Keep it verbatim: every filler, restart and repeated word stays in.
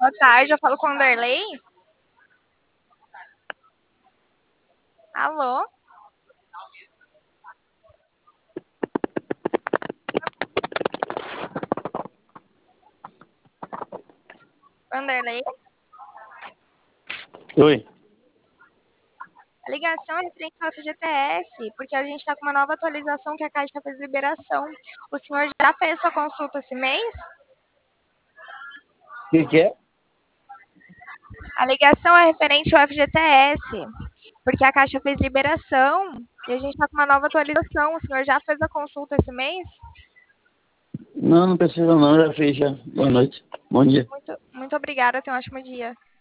Boa tarde, eu falo com o Anderley. Alô? Anderley? Oi. A ligação é referente ao F G T S, porque a gente está com uma nova atualização que a Caixa fez liberação. O senhor já fez sua consulta esse mês? O que, que é? A ligação é referente ao F G T S, porque a Caixa fez liberação e a gente está com uma nova atualização. O senhor já fez a consulta esse mês? Não, não precisa não, já fiz já. Boa noite. Bom dia. Muito, muito obrigada, tenha um ótimo dia.